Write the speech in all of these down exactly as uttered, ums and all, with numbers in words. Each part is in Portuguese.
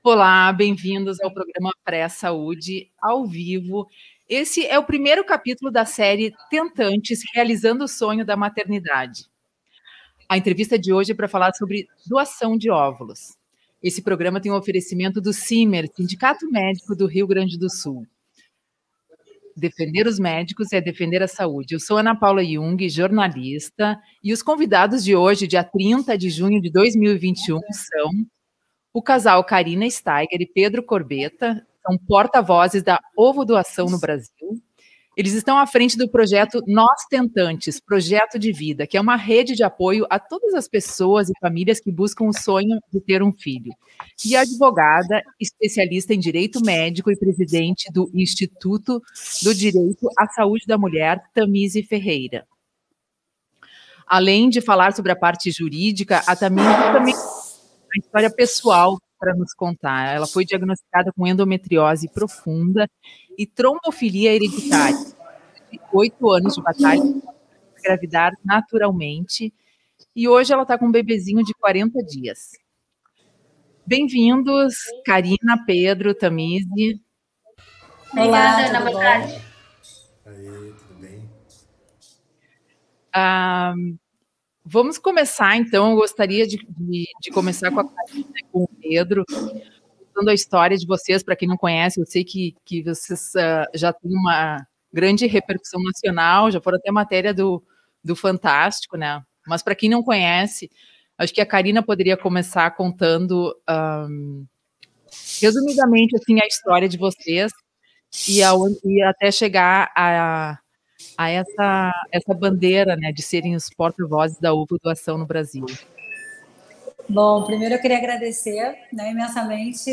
Olá, bem-vindos ao programa Pré-Saúde, ao vivo. Esse é o primeiro capítulo da série Tentantes, realizando o sonho da maternidade. A entrevista de hoje é para falar sobre doação de óvulos. Esse programa tem um oferecimento do CIMER, Sindicato Médico do Rio Grande do Sul. Defender os médicos é defender a saúde. Eu sou Ana Paula Jung, jornalista, e os convidados de hoje, dia trinta de junho de dois mil e vinte e um, são o casal Karina Steiger e Pedro Corbetta, são porta-vozes da Ovo Doação no Brasil. Eles estão à frente do projeto Nós Tentantes, Projeto de Vida, que é uma rede de apoio a todas as pessoas e famílias que buscam o sonho de ter um filho. E a advogada, especialista em direito médico e presidente do Instituto do Direito à Saúde da Mulher, Tamise Ferreira. Além de falar sobre a parte jurídica, a Tamise também a história pessoal para nos contar. Ela foi diagnosticada com endometriose profunda e trombofilia hereditária. Oito anos de batalha para engravidar naturalmente. E hoje ela está com um bebezinho de quarenta dias. Bem-vindos, Karina, Pedro, Tamise. Olá, Ana, boa tarde. Aí, tudo bem? Ah, Vamos começar, então. Eu gostaria de, de, de começar com a Karina e com o Pedro, contando a história de vocês. Para quem não conhece, eu sei que, que vocês uh, já têm uma grande repercussão nacional, já foram até matéria do, do Fantástico, né? Mas para quem não conhece, acho que a Karina poderia começar contando, um, resumidamente, assim, a história de vocês e, a, e até chegar a... a essa, essa bandeira, né, de serem os porta-vozes da Ovo Doação no Brasil. Bom, primeiro eu queria agradecer, né, imensamente,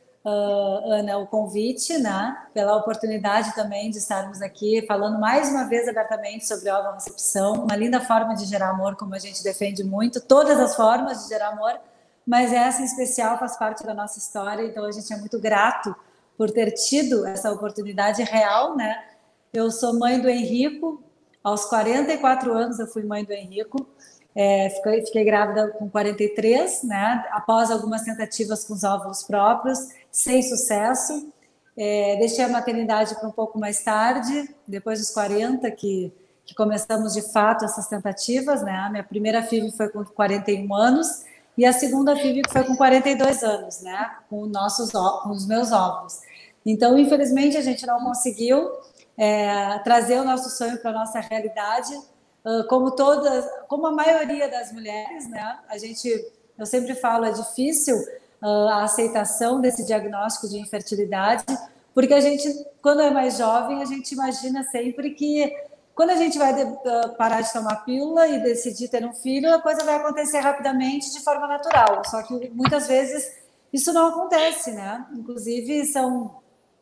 uh, Ana, o convite, né, pela oportunidade também de estarmos aqui falando mais uma vez abertamente sobre ovorecepção, uma linda forma de gerar amor, como a gente defende muito, todas as formas de gerar amor, mas essa em especial faz parte da nossa história, então a gente é muito grato por ter tido essa oportunidade real, né. Eu sou mãe do Henrico, aos quarenta e quatro anos eu fui mãe do Henrico, é, fiquei, fiquei grávida com quarenta e três, né, após algumas tentativas com os óvulos próprios, sem sucesso, é, deixei a maternidade para um pouco mais tarde, depois dos quarenta, que, que começamos de fato essas tentativas, né, a minha primeira filha foi com quarenta e um anos, e a segunda filha foi com quarenta e dois anos, né, com, nossos, com os meus óvulos. Então, infelizmente, a gente não conseguiu É, trazer o nosso sonho para a nossa realidade, uh, como todas, como a maioria das mulheres, né? A gente, eu sempre falo, é difícil uh, a aceitação desse diagnóstico de infertilidade, porque a gente, quando é mais jovem, a gente imagina sempre que quando a gente vai de, uh, parar de tomar pílula e decidir ter um filho, a coisa vai acontecer rapidamente, de forma natural. Só que muitas vezes isso não acontece, né? Inclusive são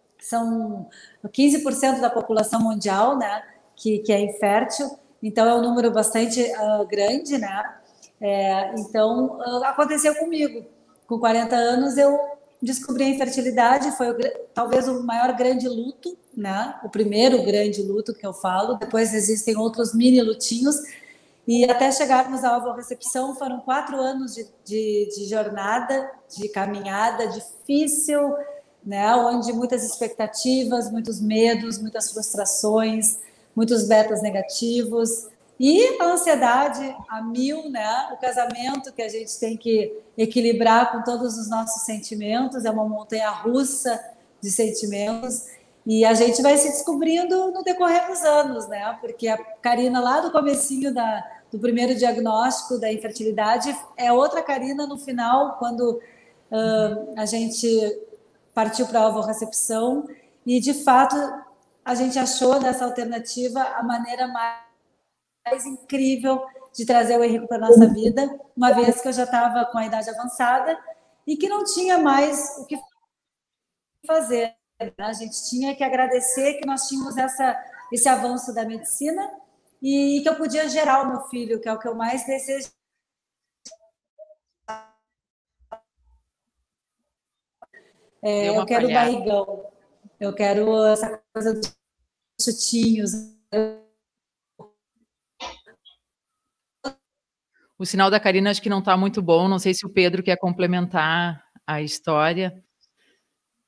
São quinze por cento da população mundial, né, que, que é infértil, então é um número bastante uh, grande, né? É, então, uh, aconteceu comigo. Com quarenta anos, eu descobri a infertilidade, foi o, talvez o maior grande luto, né? O primeiro grande luto que eu falo, depois existem outros mini lutinhos, e até chegarmos à ovorecepção foram quatro anos de, de, de jornada, de caminhada difícil, né, onde muitas expectativas, muitos medos, muitas frustrações, muitos betas negativos e a ansiedade a mil, né, o casamento que a gente tem que equilibrar com todos os nossos sentimentos, é uma montanha-russa de sentimentos e a gente vai se descobrindo no decorrer dos anos, né, porque a Karina lá do comecinho da, do primeiro diagnóstico da infertilidade é outra Karina no final, quando uh, a gente partiu para a ovorecepção e, de fato, a gente achou nessa alternativa a maneira mais, mais incrível de trazer o Henrico para a nossa vida, uma vez que eu já estava com a idade avançada e que não tinha mais o que fazer. A gente tinha que agradecer que nós tínhamos essa, esse avanço da medicina e que eu podia gerar o meu filho, que é o que eu mais desejo. É, eu quero falhada. barrigão, eu quero essa coisa dos chutinhos. O sinal da Karina acho que não está muito bom, não sei se o Pedro quer complementar a história.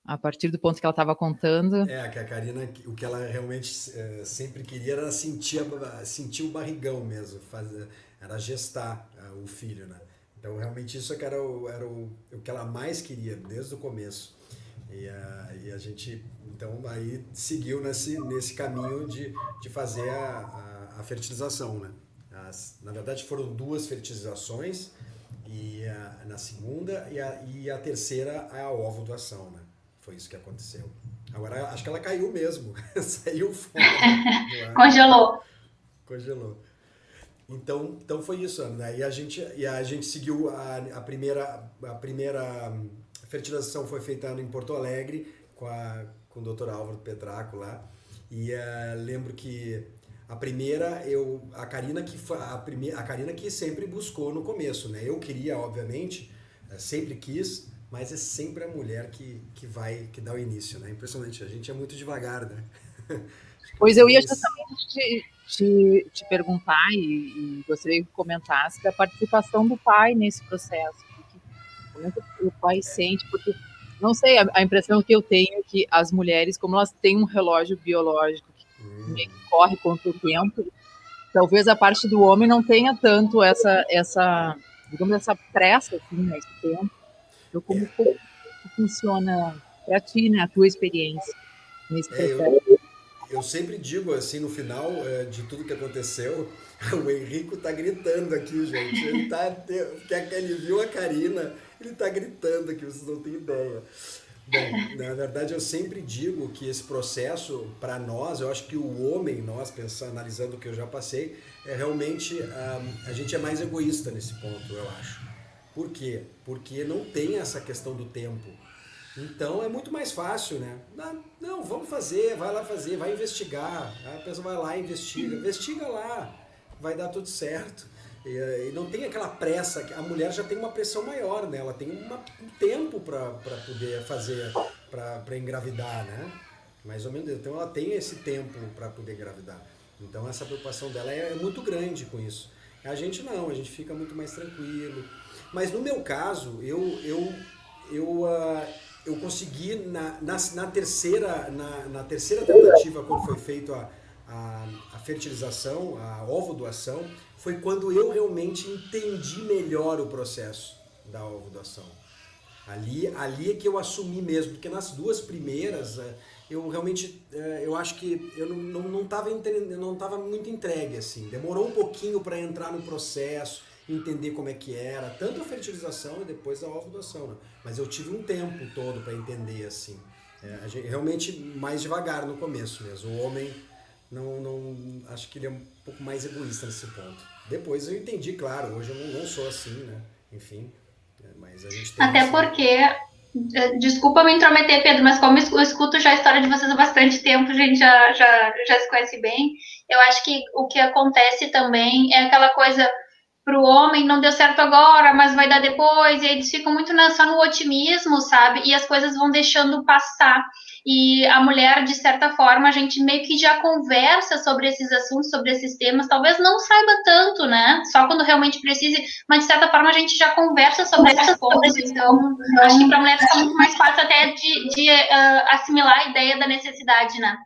a partir do ponto que ela estava contando. É, que a Karina, o que ela realmente é, sempre queria era sentir, a, sentir o barrigão mesmo, fazer, era gestar uh, o filho, né? Então, realmente, isso é que era, o, era o, o que ela mais queria, desde o começo. E a, e a gente, então, aí seguiu nesse, nesse caminho de, de fazer a, a, a fertilização, né? As, na verdade, foram duas fertilizações, e a, na segunda, e a, e a terceira é a ovodoação, né? Foi isso que aconteceu. Agora, acho que ela caiu mesmo, saiu fora. Congelou. Congelou. Então, então foi isso, Ana. E a gente, e a gente seguiu a, a primeira, a primeira fertilização foi feita em Porto Alegre com, a, com o doutor Álvaro Petraco lá. E uh, lembro que a primeira, eu, a Karina que a, primeira, a Karina que sempre buscou no começo, né? Eu queria, obviamente, sempre quis, mas é sempre a mulher que, que vai, que dá o início, né? Impressionante, a gente é muito devagar, né? Pois eu ia justamente te, te, te perguntar e, e gostaria que comentasse da participação do pai nesse processo. Porque, como é que o pai sente? Porque, não sei, a, a impressão que eu tenho é que as mulheres, como elas têm um relógio biológico que, hum. que corre contra o tempo, talvez a parte do homem não tenha tanto essa, essa digamos, essa pressa, assim, nesse tempo. Então, como, é. como funciona para ti, né, a tua experiência nesse processo? É, eu, eu sempre digo, assim, no final é, de tudo que aconteceu, o Henrico tá gritando aqui, gente. Ele, tá, ele viu a Karina, ele tá gritando aqui, vocês não têm ideia. Bom, na verdade, eu sempre digo que esse processo, para nós, eu acho que o homem, nós, pensando, analisando o que eu já passei, é realmente, a, a gente é mais egoísta nesse ponto, eu acho. Por quê? Porque não tem essa questão do tempo. Então é muito mais fácil, né? Não, não, vamos fazer, vai lá fazer, vai investigar. A pessoa vai lá e investiga. Investiga lá, vai dar tudo certo. E, e não tem aquela pressa, a mulher já tem uma pressão maior, né? Ela tem uma, um tempo para poder fazer, para engravidar, né? Mais ou menos. Então ela tem esse tempo para poder engravidar. Então essa preocupação dela é, é muito grande com isso. A gente não, a gente fica muito mais tranquilo. Mas no meu caso, eu, eu, eu, uh, eu consegui, na, na, na, terceira, na, na terceira tentativa, quando foi feita a, a, a fertilização, a ovodoação, foi quando eu realmente entendi melhor o processo da ovodoação. Ali, ali é que eu assumi mesmo, porque nas duas primeiras, eu realmente, eu acho que eu não estava não, não não estava muito entregue, assim. Demorou um pouquinho para entrar no processo, entender como é que era, tanto a fertilização e depois a ovodoação, né? Mas eu tive um tempo todo para entender, assim. É, a gente, realmente mais devagar no começo mesmo. O homem, não, não, acho que ele é um pouco mais egoísta nesse ponto. Depois eu entendi, claro, hoje eu não, não sou assim, né? Enfim, é, mas a gente tem... Até assim... porque, desculpa me intrometer, Pedro, mas como eu escuto já a história de vocês há bastante tempo, a gente já, já, já se conhece bem, eu acho que o que acontece também é aquela coisa... Para o homem não deu certo agora, mas vai dar depois, e eles ficam muito na, só no otimismo, sabe? E as coisas vão deixando passar. E a mulher, de certa forma, a gente meio que já conversa sobre esses assuntos, sobre esses temas, talvez não saiba tanto, né? Só quando realmente precise, mas de certa forma a gente já conversa sobre esses pontos. Então, acho que para a mulher fica muito mais fácil até de, de uh, assimilar a ideia da necessidade, né?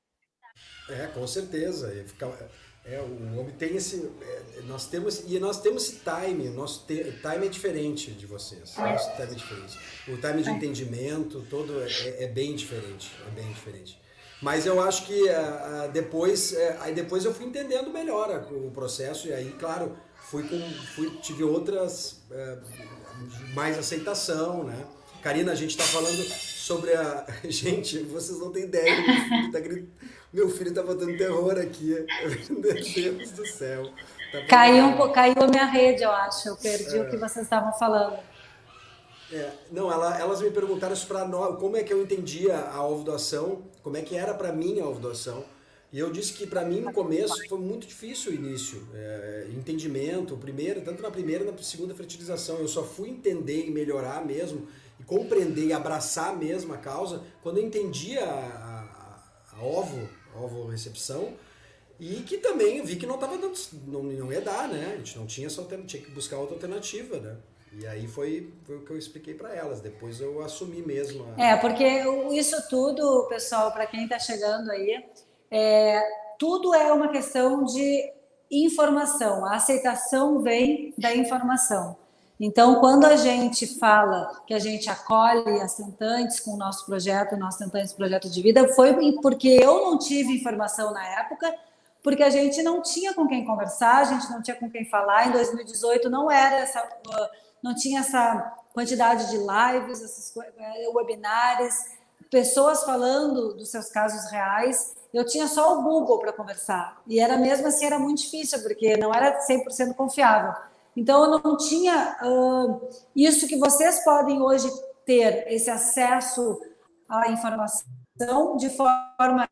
É, com certeza. Fica... É, o homem tem esse, é, nós temos, e nós temos esse time, nosso te, time é diferente de vocês, nosso time é diferente, o time de entendimento todo é, é bem diferente, é bem diferente. Mas eu acho que uh, depois, uh, aí depois eu fui entendendo melhor uh, o processo e aí, claro, fui com, fui, tive outras, uh, mais aceitação, né? Karina, a gente está falando sobre a... Gente, vocês não têm ideia, meu filho tá gritando. Meu filho tá botando terror aqui. Meu Deus do céu. Tá caiu, um, caiu a minha rede, eu acho. Eu perdi é. o que vocês estavam falando. É, não, ela, elas me perguntaram para nós, como é que eu entendia a ovodoação, como é que era para mim a ovodoação. E eu disse que para mim no começo foi muito difícil o início, é, entendimento, primeiro, tanto na primeira como na segunda fertilização. Eu só fui entender e melhorar mesmo, e compreender e abraçar mesmo a causa, quando eu entendia a, a, a ovo, ovo recepção, e que também vi que não tava dando, não, não ia dar, né? A gente não tinha essa alternativa, tinha que buscar outra alternativa, né? E aí foi, foi o que eu expliquei para elas. Depois eu assumi mesmo. A... É, porque isso tudo, pessoal, para quem está chegando aí, é, tudo é uma questão de informação. A aceitação vem da informação. Então, quando a gente fala que a gente acolhe as tentantes com o nosso projeto, o nosso Tentantes Projeto de Vida, foi porque eu não tive informação na época, porque a gente não tinha com quem conversar, a gente não tinha com quem falar. Em dois mil e dezoito não era essa... não tinha essa quantidade de lives, esses webinários, pessoas falando dos seus casos reais. Eu tinha só o Google para conversar. E era mesmo assim, era muito difícil, porque não era cem por cento confiável. Então, eu não tinha uh, isso que vocês podem hoje ter, esse acesso à informação de forma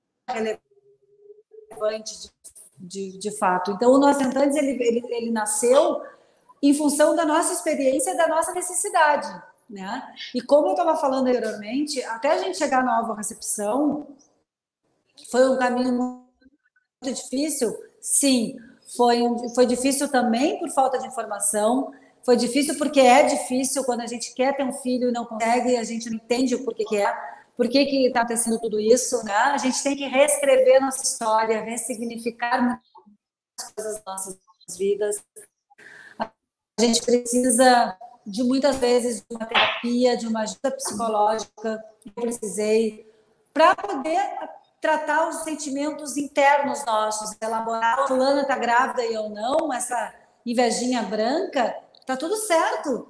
relevante, de, de, de fato. Então, o Nós Tentantes, ele, ele, ele nasceu em função da nossa experiência e da nossa necessidade, né? E como eu estava falando anteriormente, até a gente chegar na nova recepção, foi um caminho muito difícil, sim, foi, um, foi difícil também por falta de informação, foi difícil porque é difícil quando a gente quer ter um filho e não consegue, a gente não entende o porquê que é, por que que está acontecendo tudo isso, né? A gente tem que reescrever nossa história, ressignificar muitas coisas das nossas vidas. A gente precisa de muitas vezes de uma terapia, de uma ajuda psicológica, eu precisei, para poder tratar os sentimentos internos nossos, elaborar, fulana está grávida e eu não, essa invejinha branca, tá tudo certo,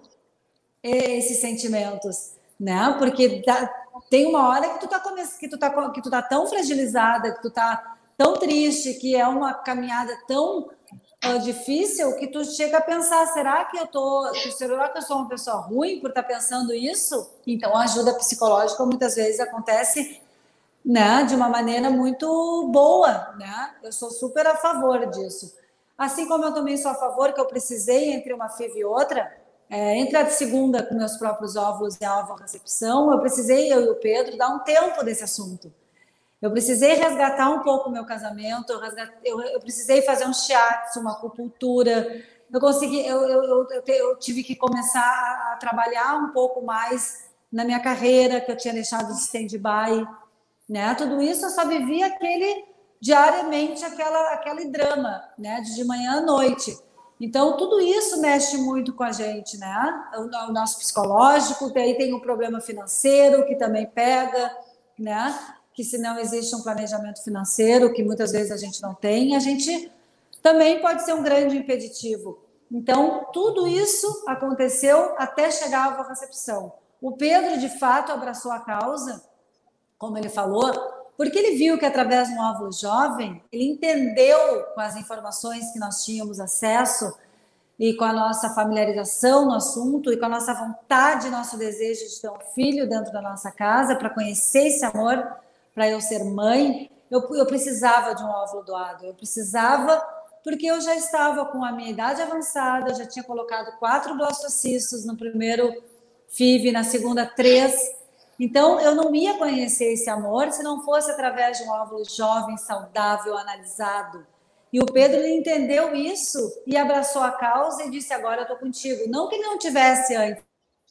esses sentimentos, né? Porque tá, tem uma hora que tu tá que tu tá que tu tá tão fragilizada, que tu tá tão triste, que é uma caminhada tão uh, difícil que tu chega a pensar, será que eu tô, será que eu sou uma pessoa ruim por estar pensando isso? Então a ajuda psicológica muitas vezes acontece, né, de uma maneira muito boa, né? Eu sou super a favor disso. Assim como eu também sou a favor que eu precisei, entre uma F I V e outra, é, entre a segunda com meus próprios óvulos e a ovorecepção, eu precisei, eu e o Pedro, dar um tempo desse assunto. Eu precisei resgatar um pouco o meu casamento, eu, resgat... eu, eu precisei fazer um shiatsu, uma acupuntura, eu, consegui, eu, eu, eu, eu, eu tive que começar a trabalhar um pouco mais na minha carreira, que eu tinha deixado de stand-by, né? Tudo isso eu só vivia aquele, diariamente aquela, aquele drama, né? De manhã à noite. Então, tudo isso mexe muito com a gente, né? O, o nosso psicológico, daí tem o problema financeiro, que também pega, né? Que se não existe um planejamento financeiro, que muitas vezes a gente não tem, a gente também pode ser um grande impeditivo. Então, tudo isso aconteceu até chegar à ovorecepção. O Pedro, de fato, abraçou a causa, como ele falou, porque ele viu que através de um óvulo jovem, ele entendeu com as informações que nós tínhamos acesso e com a nossa familiarização no assunto e com a nossa vontade, nosso desejo de ter um filho dentro da nossa casa, para conhecer esse amor, para eu ser mãe, eu, eu precisava de um óvulo doado, eu precisava porque eu já estava com a minha idade avançada, eu já tinha colocado quatro blastocistos no primeiro F I V, na segunda três. Então, eu não ia conhecer esse amor se não fosse através de um óvulo jovem, saudável, analisado. E o Pedro ele entendeu isso e abraçou a causa e disse, agora eu estou contigo. Não que ele não tivesse antes.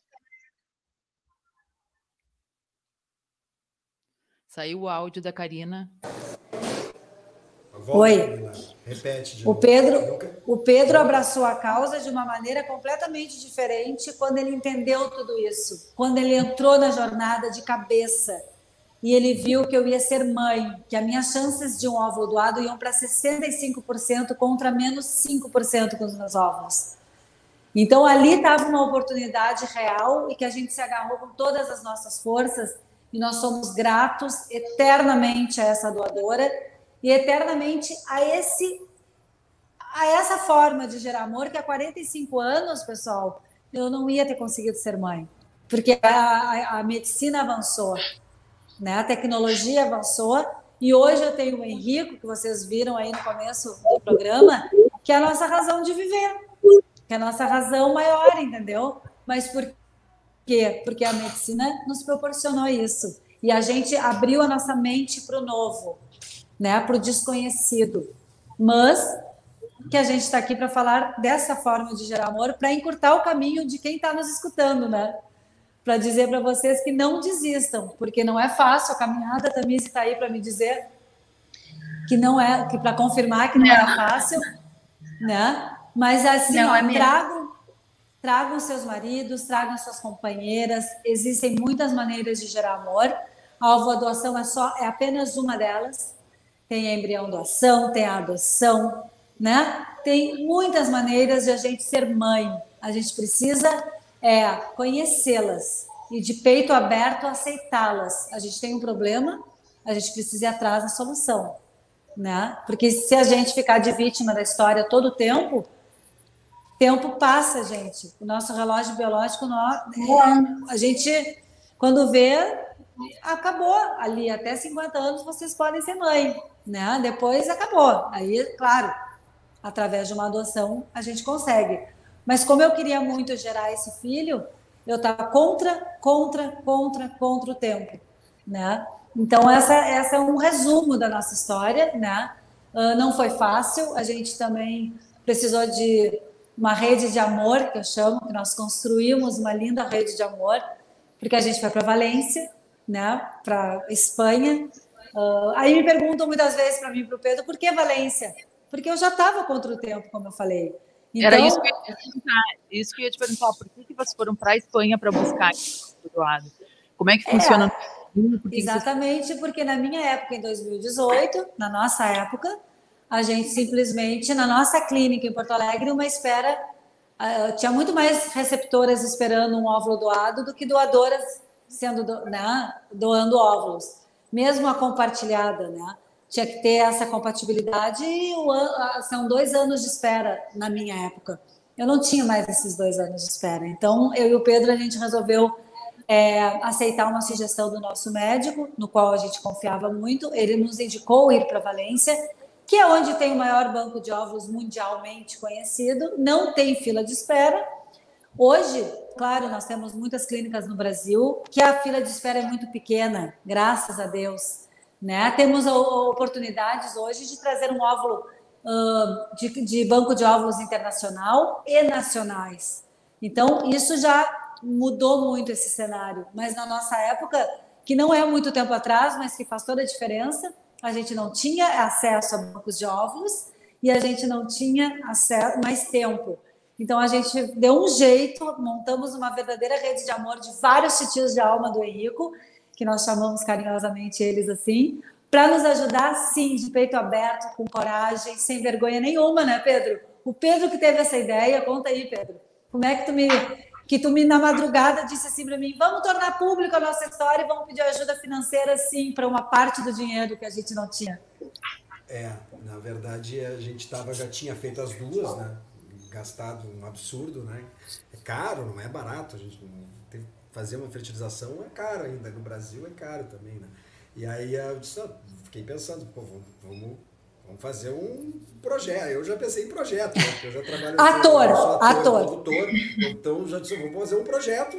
Saiu o áudio da Karina. Volta, Oi. Karina. Repete de o novo. Pedro, Nunca... o Pedro abraçou a causa de uma maneira completamente diferente quando ele entendeu tudo isso, quando ele entrou na jornada de cabeça e ele viu que eu ia ser mãe, que as minhas chances de um óvulo doado iam para sessenta e cinco por cento contra menos cinco por cento com os meus óvulos. Então ali estava uma oportunidade real e que a gente se agarrou com todas as nossas forças e nós somos gratos eternamente a essa doadora e eternamente a esse a essa forma de gerar amor que há quarenta e cinco anos, pessoal, eu não ia ter conseguido ser mãe, porque a, a, a medicina avançou, né? A tecnologia avançou e hoje eu tenho o Henrico, que vocês viram aí no começo do programa, que é a nossa razão de viver, que é a nossa razão maior, entendeu? Mas por quê? Porque a medicina nos proporcionou isso e a gente abriu a nossa mente para o novo, né, para o desconhecido. Mas que a gente está aqui para falar dessa forma de gerar amor, para encurtar o caminho de quem está nos escutando, né? Para dizer para vocês que não desistam, porque não é fácil a caminhada. A Tamise está aí para me dizer que não é, que para confirmar que não, não é fácil, né? Mas assim, ó, é tragam, tragam seus maridos, tragam suas companheiras. Existem muitas maneiras de gerar amor. A ovodoação é só, é apenas uma delas. Tem a embrião doação, tem a adoção, né? Tem muitas maneiras de a gente ser mãe. A gente precisa é, conhecê-las e de peito aberto aceitá-las. A gente tem um problema, a gente precisa ir atrás da solução, né? Porque se a gente ficar de vítima da história todo o tempo, tempo passa, gente. O nosso relógio biológico, nós, a gente, quando vê, acabou ali. Até cinquenta anos vocês podem ser mãe, né? Depois acabou. Aí, claro, através de uma adoção a gente consegue. Mas como eu queria muito gerar esse filho, eu estava contra, contra, contra, contra o tempo, né? Então essa, essa é um resumo da nossa história, né? Uh, não foi fácil. A gente também precisou de uma rede de amor, que eu chamo, que nós construímos uma linda rede de amor, porque a gente foi para Valência, né? Para Espanha. Uh, aí me perguntam muitas vezes para mim, para o Pedro, por que Valência? Porque eu já estava contra o tempo, como eu falei. Então, era isso que eu ia te perguntar, isso que eu ia te perguntar, por que, que vocês foram para a Espanha para buscar o doado? Como é que funciona? É, por exatamente, vocês... porque na minha época, em dois mil e dezoito, na nossa época, a gente simplesmente, na nossa clínica em Porto Alegre, uma espera, uh, tinha muito mais receptoras esperando um óvulo doado do que doadoras sendo do, né, doando óvulos, mesmo a compartilhada, né? Tinha que ter essa compatibilidade e o, são dois anos de espera na minha época. Eu não tinha mais esses dois anos de espera. Então, eu e o Pedro, a gente resolveu é, aceitar uma sugestão do nosso médico, no qual a gente confiava muito. Ele nos indicou ir para Valência, que é onde tem o maior banco de óvulos mundialmente conhecido. Não tem fila de espera. Hoje, claro, nós temos muitas clínicas no Brasil, que a fila de espera é muito pequena, graças a Deus. Né? Temos oportunidades hoje de trazer um óvulo uh, de, de banco de óvulos internacional e nacionais. Então, isso já mudou muito esse cenário. Mas na nossa época, que não é muito tempo atrás, mas que faz toda a diferença, a gente não tinha acesso a bancos de óvulos e a gente não tinha acesso, mais tempo. Então, a gente deu um jeito, montamos uma verdadeira rede de amor de vários titios de alma do Henrico, que nós chamamos carinhosamente eles assim, para nos ajudar, sim, de peito aberto, com coragem, sem vergonha nenhuma, né, Pedro? O Pedro que teve essa ideia, conta aí, Pedro. Como é que tu me, que tu me na madrugada disse assim para mim, vamos tornar público a nossa história e vamos pedir ajuda financeira, sim, para uma parte do dinheiro que a gente não tinha? É, na verdade, a gente tava, já tinha feito as duas, né? Gastado um absurdo, né? É caro, não é barato, a gente não tem... Fazer uma fertilização é caro ainda, no Brasil é caro também, né? E aí eu disse, fiquei pensando, pô, vamos, vamos, vamos fazer um projeto. Eu já pensei em projeto, né? Porque eu já trabalho... Ator, eu sou ator, ator. produtor, então já disse, vamos fazer um projeto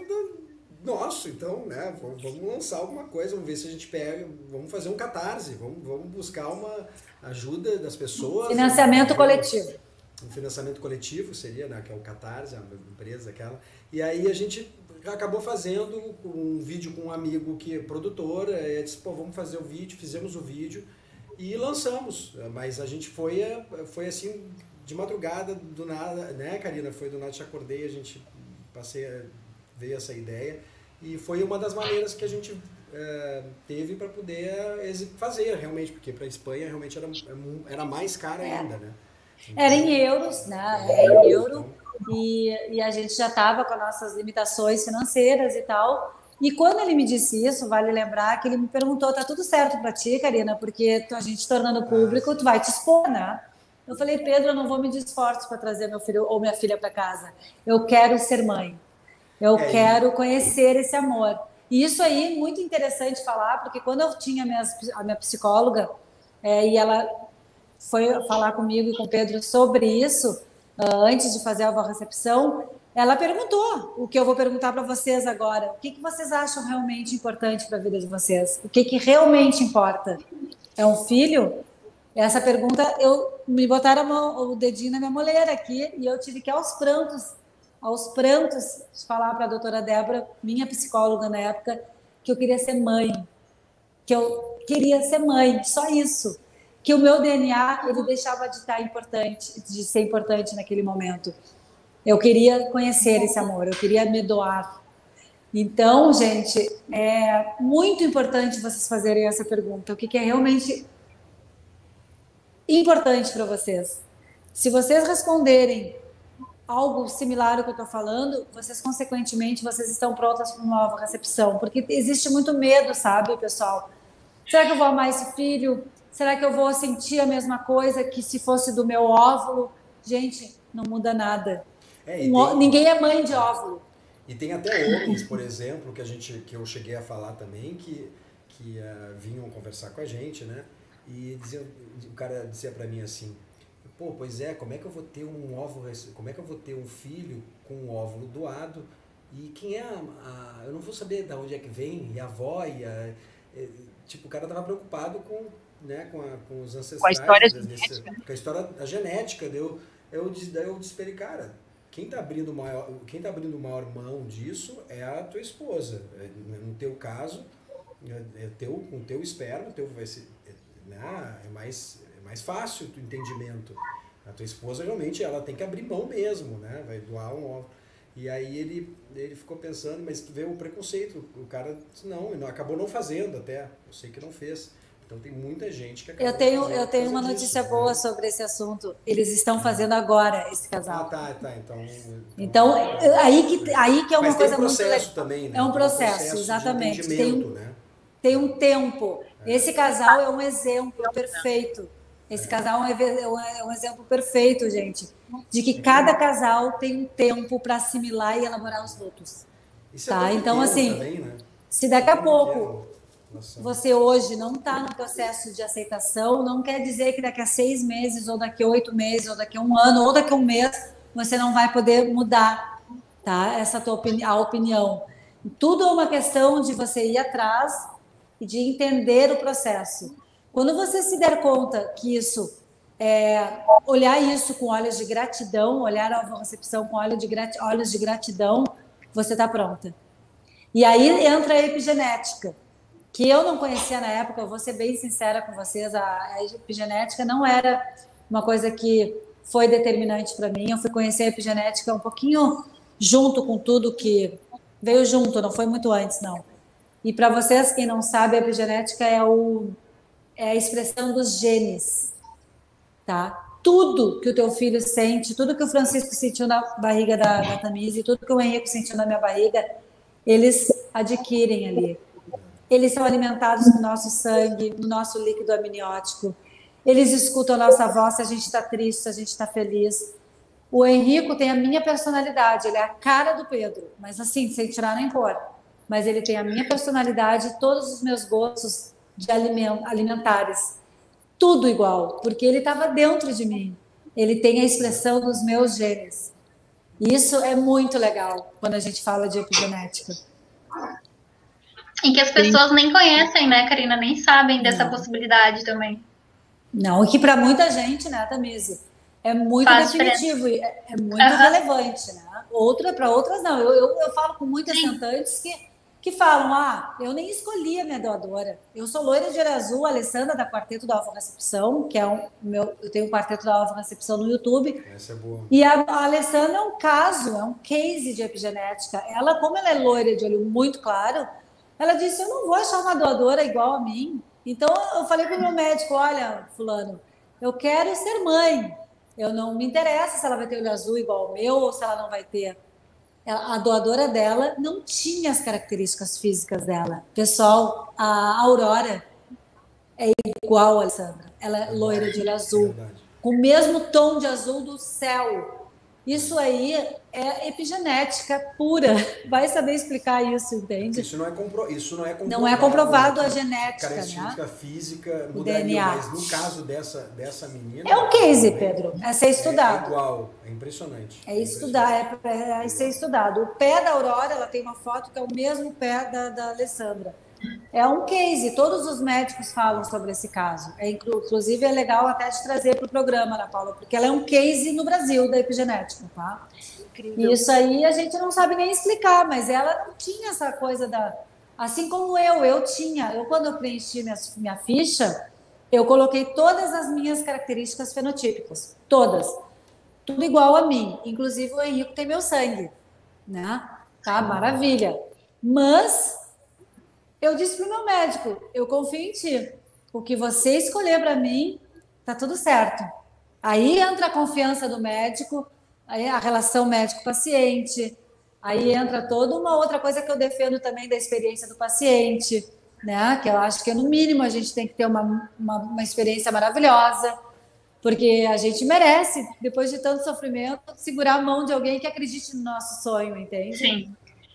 nosso, então, né? Vamos, vamos lançar alguma coisa, vamos ver se a gente pega, vamos fazer um catarse, vamos, vamos buscar uma ajuda das pessoas. Financiamento um, coletivo. Um financiamento coletivo seria, né? Que é o catarse, a empresa aquela. E aí a gente... acabou fazendo um vídeo com um amigo que é produtor, e disse, pô, vamos fazer o vídeo, fizemos o vídeo e lançamos, mas a gente foi, foi assim, de madrugada, do nada, né, Karina? Foi do nada, te acordei, a gente passei, veio essa ideia e foi uma das maneiras que a gente é, teve para poder fazer, realmente, porque para a Espanha realmente era, era mais caro ainda, né? Então, era em euros, né? Era em euro. Então, E, e a gente já estava com as nossas limitações financeiras e tal. E quando ele me disse isso, vale lembrar que ele me perguntou, tá tudo certo para ti, Karina? Porque a gente tornando público, tu vai te expor, né? Eu falei, Pedro, eu não vou medir esforços para trazer meu filho ou minha filha para casa. Eu quero ser mãe. Eu é quero isso. Conhecer esse amor. E isso aí, muito interessante falar, porque quando eu tinha minha, a minha psicóloga, é, e ela foi falar comigo e com o Pedro sobre isso, antes de fazer a avó-recepção, ela perguntou o que eu vou perguntar para vocês agora. O que, que vocês acham realmente importante para a vida de vocês? O que, que realmente importa? É um filho? Essa pergunta eu me botaram a mão, o dedinho na minha moleira aqui e eu tive que, aos prantos, aos prantos, falar para a doutora Débora, minha psicóloga na época, que eu queria ser mãe, que eu queria ser mãe, só isso. Que o meu D N A, ele deixava de estar importante, de ser importante naquele momento. Eu queria conhecer esse amor, eu queria me doar. Então, gente, é muito importante vocês fazerem essa pergunta. O que é realmente importante para vocês? Se vocês responderem algo similar ao que eu estou falando, vocês, consequentemente, vocês estão prontas para uma nova recepção. Porque existe muito medo, sabe, pessoal? Será que eu vou amar esse filho? Será que eu vou sentir a mesma coisa que se fosse do meu óvulo? Gente, não muda nada. É, tem... Ninguém é mãe de óvulo. E tem até homens, por exemplo, que, a gente, que eu cheguei a falar também, que, que uh, vinham conversar com a gente, né? E diziam, o cara dizia para mim assim, pô, pois é, como é que eu vou ter um óvulo, como é que eu vou ter um filho com um óvulo doado? E quem é a, a eu não vou saber de onde é que vem, e a avó, e a... Tipo, o cara tava preocupado com, né, com, a, com os ancestrais. Com a história desse, genética. Com a história a genética. Deu, eu, daí eu disse pra ele, cara, quem tá abrindo maior, quem tá abrindo maior mão disso é a tua esposa. No teu caso, é teu, com o teu esperma, teu vai ser, né, é, mais, é mais fácil o entendimento. A tua esposa, realmente, ela tem que abrir mão mesmo, né? Vai doar um óvulo. E aí ele, ele ficou pensando, mas tu vê o preconceito, o cara disse, não, não, acabou não fazendo até, eu sei que não fez. Então tem muita gente que acabou Eu tenho, fazendo eu tenho uma notícia disso, boa, né? Sobre esse assunto. Eles estão fazendo agora, esse casal. Ah, tá, tá, então... Então, aí que, aí que é uma mas coisa tem um muito processo legal. também, né? É um processo, tem um processo exatamente. De tem, um, né? tem um tempo. É. Esse casal é um exemplo perfeito. Esse é. casal é um exemplo perfeito, gente, de que cada casal tem um tempo para assimilar e elaborar os lutos. Isso tá? É então, assim, também, né? se daqui a pouco você hoje não está no processo de aceitação, não quer dizer que daqui a seis meses, ou daqui a oito meses, ou daqui a um ano, ou daqui a um mês, você não vai poder mudar, tá? Essa tua opini- a opinião. Tudo é uma questão de você ir atrás e de entender o processo. Quando você se der conta que isso, é, olhar isso com olhos de gratidão, olhar a recepção com olhos de, grat, olhos de gratidão, você está pronta. E aí entra a epigenética, que eu não conhecia na época, eu vou ser bem sincera com vocês, a, a epigenética não era uma coisa que foi determinante para mim, eu fui conhecer a epigenética um pouquinho junto com tudo que veio junto, não foi muito antes, não. E para vocês, quem não sabe, a epigenética é o... é a expressão dos genes, tá? Tudo que o teu filho sente, tudo que o Francisco sentiu na barriga da, da Tamise, tudo que o Henrique sentiu na minha barriga, eles adquirem ali. Eles são alimentados no nosso sangue, no nosso líquido amniótico. Eles escutam a nossa voz se a gente está triste, se a gente está feliz. O Henrico tem a minha personalidade, ele é a cara do Pedro, mas assim, sem tirar nem pôr. Mas ele tem a minha personalidade, todos os meus gostos de aliment, alimentares, tudo igual, porque ele estava dentro de mim. Ele tem a expressão dos meus genes. E isso é muito legal quando a gente fala de epigenética. Em que as pessoas Sim. nem conhecem, né, Karina? Nem sabem dessa Não. possibilidade também. Não, e que para muita gente, né, Tamise, é muito Faz definitivo, e é, é muito uhum. relevante, né? Outra, para outras não. Eu, eu, eu falo com muitas Sim. sentantes que que falam, ah, eu nem escolhi a minha doadora. Eu sou loira de olho azul, a Alessandra da Quarteto da Alfa Recepção, que é um meu, eu tenho um Quarteto da Alfa Recepção no YouTube. Essa é boa. E a, a Alessandra é um caso, é um case de epigenética. Ela, como ela é loira de olho muito claro, ela disse, eu não vou achar uma doadora igual a mim. Então, eu falei para o meu médico, olha, fulano, eu quero ser mãe. Eu não me interessa se ela vai ter olho azul igual ao meu ou se ela não vai ter. A doadora dela não tinha as características físicas dela. Pessoal, a Aurora é igual a Alessandra. Ela é loira de olho azul, com o mesmo tom de azul do céu. Isso aí é epigenética pura. Vai saber explicar isso, entende? Isso não é, compro... isso não é comprovado. Não é comprovado a genética, característica né? física o mudaria, D N A. Mas no caso dessa, dessa menina... É um case, Pedro. É ser estudado. É, é igual. É impressionante. É estudar, é, é, é ser estudado. O pé da Aurora, ela tem uma foto que é o mesmo pé da, da Alessandra. é um case, todos os médicos falam sobre esse caso. É, inclusive, é legal até de trazer para o programa, Ana Paula, porque ela é um case no Brasil da epigenética, tá? Incrível. E isso aí a gente não sabe nem explicar, mas ela não tinha essa coisa da... Assim como eu, eu tinha. Eu, quando eu preenchi minha, minha ficha, eu coloquei todas as minhas características fenotípicas, todas. Tudo igual a mim, inclusive o Henrique tem meu sangue, né? Tá, maravilha. Mas... eu disse para o meu médico, eu confio em ti. O que você escolher para mim, tá tudo certo. Aí entra a confiança do médico, aí a relação médico-paciente, aí entra toda uma outra coisa que eu defendo também da experiência do paciente, né? Que eu acho que no mínimo a gente tem que ter uma, uma, uma experiência maravilhosa, porque a gente merece, depois de tanto sofrimento, segurar a mão de alguém que acredite no nosso sonho, entende? Sim.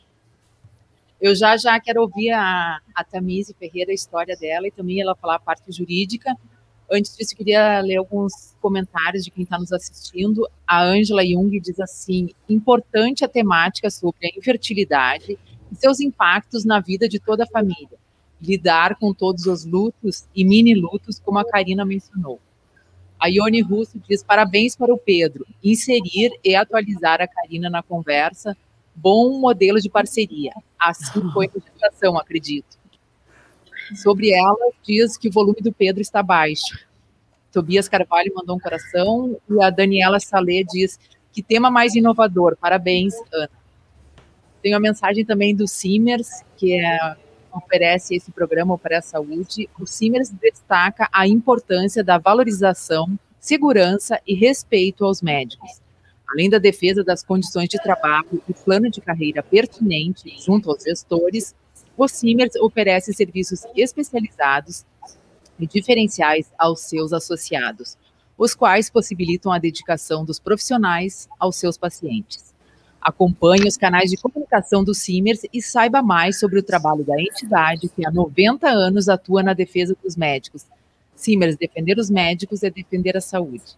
Eu já já quero ouvir a, a Tamise Ferreira, a história dela, e também ela falar a parte jurídica. Antes disso, eu queria ler alguns comentários de quem está nos assistindo. A Ângela Jung diz assim: importante a temática sobre a infertilidade e seus impactos na vida de toda a família. Lidar com todos os lutos e mini-lutos, como a Karina mencionou. A Ione Russo diz: parabéns para o Pedro. Inserir e atualizar a Karina na conversa. Bom modelo de parceria. Assim foi a gestação, acredito. Sobre ela, diz que o volume do Pedro está baixo. Tobias Carvalho mandou um coração. E a Daniela Salê diz: que tema mais inovador. Parabéns, Ana. Tem uma mensagem também do Simers, que é, oferece esse programa, oferece saúde. O Simers destaca a importância da valorização, segurança e respeito aos médicos. Além da defesa das condições de trabalho e plano de carreira pertinente junto aos gestores, o Simers oferece serviços especializados e diferenciais aos seus associados, os quais possibilitam a dedicação dos profissionais aos seus pacientes. Acompanhe os canais de comunicação do Simers e saiba mais sobre o trabalho da entidade que há noventa anos atua na defesa dos médicos. Simers, defender os médicos é defender a saúde.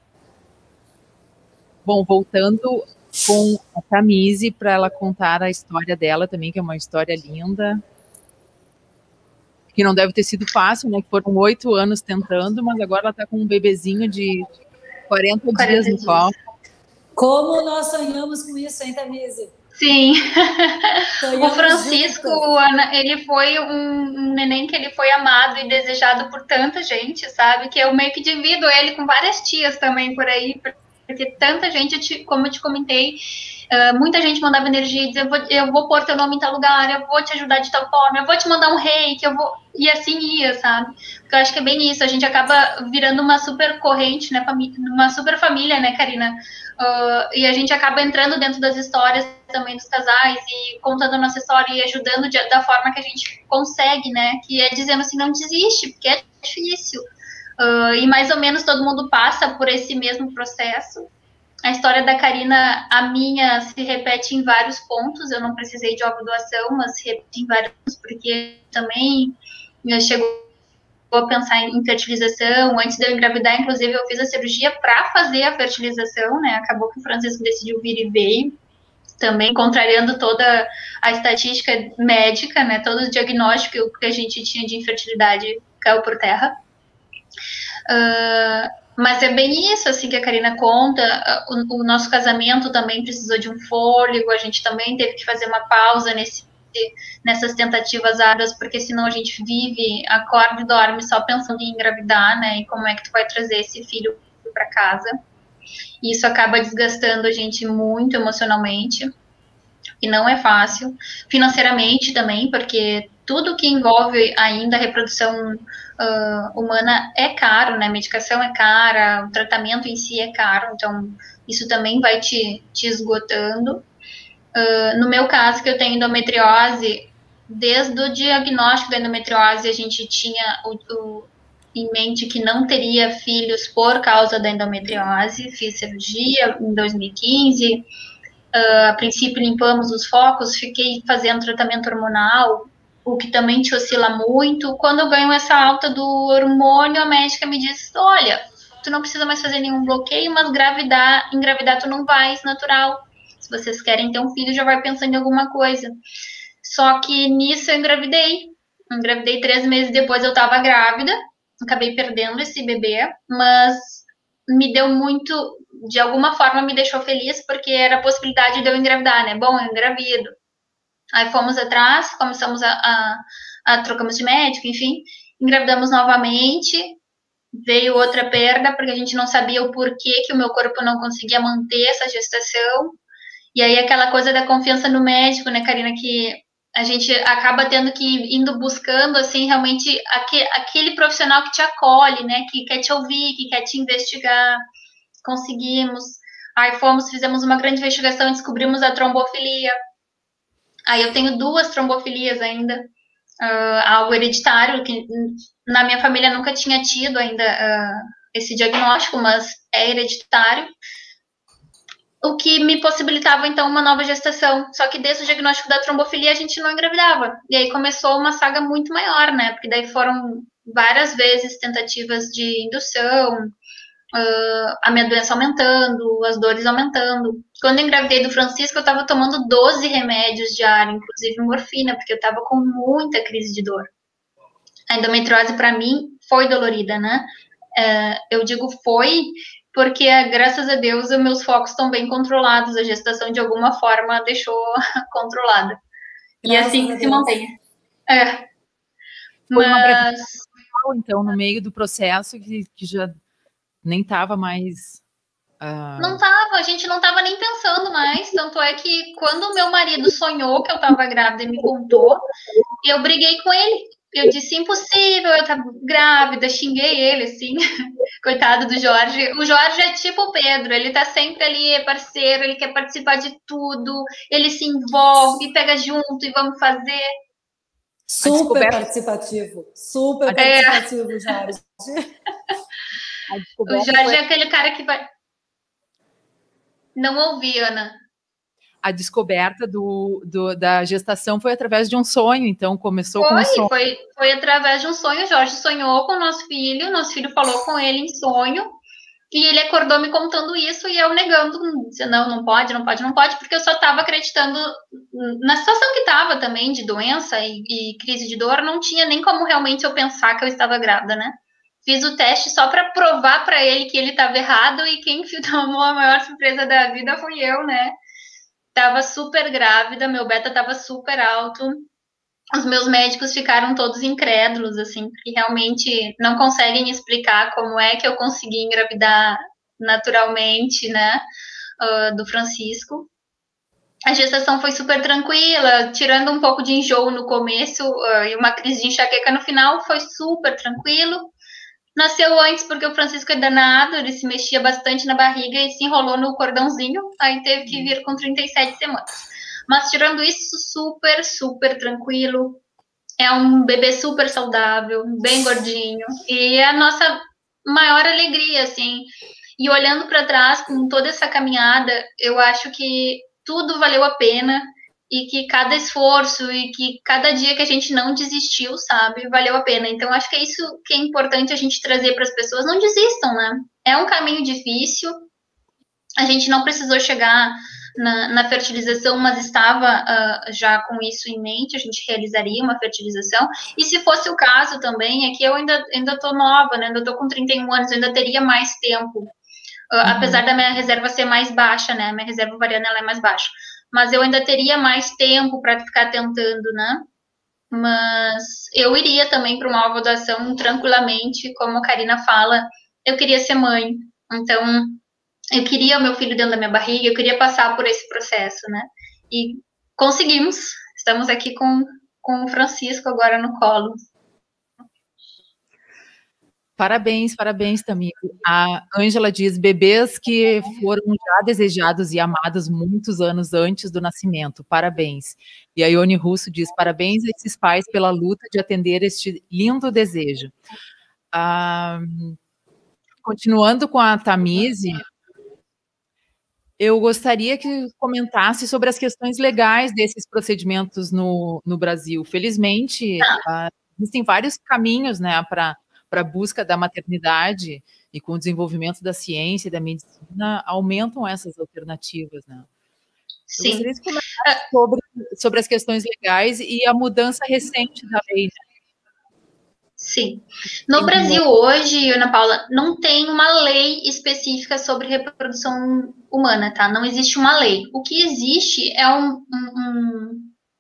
Bom, voltando com a Tamise para ela contar a história dela também, que é uma história linda, que não deve ter sido fácil, né? Que foram oito anos tentando, mas agora ela está com um bebezinho de quarenta, quarenta dias no colo. Como nós sonhamos com isso, hein, Tamise? Sim. O Francisco, Ana, ele foi um neném que ele foi amado e desejado por tanta gente, sabe? Que eu meio que divido ele com várias tias também por aí, porque tanta gente, como eu te comentei, uh, muita gente mandava energia e dizia, eu vou, eu vou pôr teu nome em tal lugar, eu vou te ajudar de tal forma, eu vou te mandar um reiki, eu vou... E assim ia, sabe? Porque eu acho que é bem isso, a gente acaba virando uma super corrente, né, uma super família, né, Karina? Uh, e a gente acaba entrando dentro das histórias também dos casais e contando a nossa história e ajudando de, da forma que a gente consegue, né? Que é dizendo assim, não desiste, porque é difícil. Uh, e mais ou menos todo mundo passa por esse mesmo processo. A história da Karina, a minha, se repete em vários pontos. Eu não precisei de ovulação, mas se repete em vários, porque também chegou a pensar em fertilização. Antes de eu engravidar, inclusive, eu fiz a cirurgia para fazer a fertilização, né? Acabou que o Francisco decidiu vir e veio, também contrariando toda a estatística médica, né? Todo o diagnóstico que a gente tinha de infertilidade caiu por terra. Uh, mas é bem isso, assim, que a Karina conta. O, o nosso casamento também precisou de um fôlego, a gente também teve que fazer uma pausa nesse, nessas tentativas árduas, porque senão a gente vive, acorda e dorme só pensando em engravidar, né, e como é que tu vai trazer esse filho para casa. E isso acaba desgastando a gente muito emocionalmente, e não é fácil. Financeiramente também, porque tudo que envolve ainda a reprodução uh, humana é caro, né? A medicação é cara, o tratamento em si é caro, então isso também vai te, te esgotando. Uh, no meu caso, que eu tenho endometriose, desde o diagnóstico da endometriose, a gente tinha o, o, em mente que não teria filhos por causa da endometriose. Fiz cirurgia em dois mil e quinze, uh, a princípio limpamos os focos, fiquei fazendo tratamento hormonal, o que também te oscila muito. Quando eu ganho essa alta do hormônio, a médica me diz, olha, tu não precisa mais fazer nenhum bloqueio, mas engravidar, engravidar tu não vais, natural. Se vocês querem ter um filho, já vai pensando em alguma coisa. Só que nisso eu engravidei. Engravidei três meses depois, eu estava grávida, acabei perdendo esse bebê, mas me deu muito, de alguma forma me deixou feliz, porque era a possibilidade de eu engravidar, né? Bom, eu engravido. Aí fomos atrás, começamos a, a, a trocamos de médico, enfim, engravidamos novamente, veio outra perda, porque a gente não sabia o porquê que o meu corpo não conseguia manter essa gestação. E aí aquela coisa da confiança no médico, né, Karina, que a gente acaba tendo que ir indo buscando, assim, realmente aquele, aquele profissional que te acolhe, né, que quer te ouvir, que quer te investigar. Conseguimos. Aí fomos, fizemos uma grande investigação e descobrimos a trombofilia. Aí eu tenho duas trombofilias ainda, uh, algo hereditário, que na minha família nunca tinha tido ainda uh, esse diagnóstico, mas é hereditário. O que me possibilitava, então, uma nova gestação. Só que desde o diagnóstico da trombofilia a gente não engravidava. E aí começou uma saga muito maior, né? Porque daí foram várias vezes tentativas de indução, uh, a minha doença aumentando, as dores aumentando. Quando eu engravidei do Francisco, eu estava tomando doze remédios diários, inclusive morfina, porque eu estava com muita crise de dor. A endometriose, para mim, foi dolorida, né? Uh, eu digo foi... porque, graças a Deus, os meus focos estão bem controlados, a gestação, de alguma forma, deixou controlada. E Graças assim que se mantém. É. Foi uma Mas... então, no meio do processo, que, que já nem estava mais... Uh... Não estava, a gente não estava nem pensando mais, tanto é que quando o meu marido sonhou que eu estava grávida e me contou, eu briguei com ele. Eu disse, impossível, eu estava grávida, xinguei ele, assim... Coitado do Jorge. O Jorge é tipo o Pedro, ele tá sempre ali, é parceiro, ele quer participar de tudo, ele se envolve, pega junto e vamos fazer. Super participativo, super é. participativo, Jorge. O Jorge foi... é aquele cara que vai... Não ouvi, Ana. A descoberta do, do, da gestação foi através de um sonho, então começou foi, com um sonho. Foi, foi através de um sonho. O Jorge sonhou com o nosso filho, nosso filho falou com ele em sonho, e ele acordou me contando isso, e eu negando, dizendo, não, não pode, não pode, não pode, porque eu só estava acreditando na situação que estava também, de doença e, e crise de dor, não tinha nem como realmente eu pensar que eu estava grávida, né? Fiz o teste só para provar para ele que ele estava errado, e quem tomou a maior surpresa da vida fui eu, né? Tava super grávida, meu beta tava super alto. Os meus médicos ficaram todos incrédulos, assim, porque realmente não conseguem explicar como é que eu consegui engravidar naturalmente, né, uh, do Francisco. A gestação foi super tranquila, tirando um pouco de enjoo no começo uh, e uma crise de enxaqueca no final, foi super tranquilo. Nasceu antes porque o Francisco é danado, ele se mexia bastante na barriga e se enrolou no cordãozinho, aí teve que vir com trinta e sete semanas. Mas tirando isso, super, super tranquilo. É um bebê super saudável, bem gordinho. E é a nossa maior alegria, assim. E olhando para trás, com toda essa caminhada, eu acho que tudo valeu a pena. E que cada esforço e que cada dia que a gente não desistiu, sabe, valeu a pena. Então, acho que é isso que é importante a gente trazer para as pessoas. Não desistam, né? É um caminho difícil. A gente não precisou chegar na, na fertilização, mas estava uh, já com isso em mente. A gente realizaria uma fertilização. E se fosse o caso também, é que eu ainda ainda tô nova, né? Ainda tô com trinta e um anos, eu ainda teria mais tempo. Uh, uhum. Apesar da minha reserva ser mais baixa, né? Minha reserva ovariana, ela é mais baixa. Mas eu ainda teria mais tempo para ficar tentando, né? Mas eu iria também para uma ovodação tranquilamente, como a Karina fala, eu queria ser mãe. Então, eu queria o meu filho dentro da minha barriga, eu queria passar por esse processo, né? E conseguimos. Estamos aqui com, com o Francisco agora no colo. Parabéns, parabéns, Tamir. A Ângela diz, bebês que foram já desejados e amados muitos anos antes do nascimento. Parabéns. E a Ione Russo diz, parabéns a esses pais pela luta de atender este lindo desejo. Ah, continuando com a Tamise, eu gostaria que comentasse sobre as questões legais desses procedimentos no, no Brasil. Felizmente, ah, existem vários caminhos, né, para para a busca da maternidade, e com o desenvolvimento da ciência e da medicina, aumentam essas alternativas, né? Sim. Eu gostaria de comentar sobre, sobre as questões legais e a mudança recente da lei, né? Sim. No Brasil hoje, Ana Paula, não tem uma lei específica sobre reprodução humana, tá? Não existe uma lei. O que existe é um, um, um,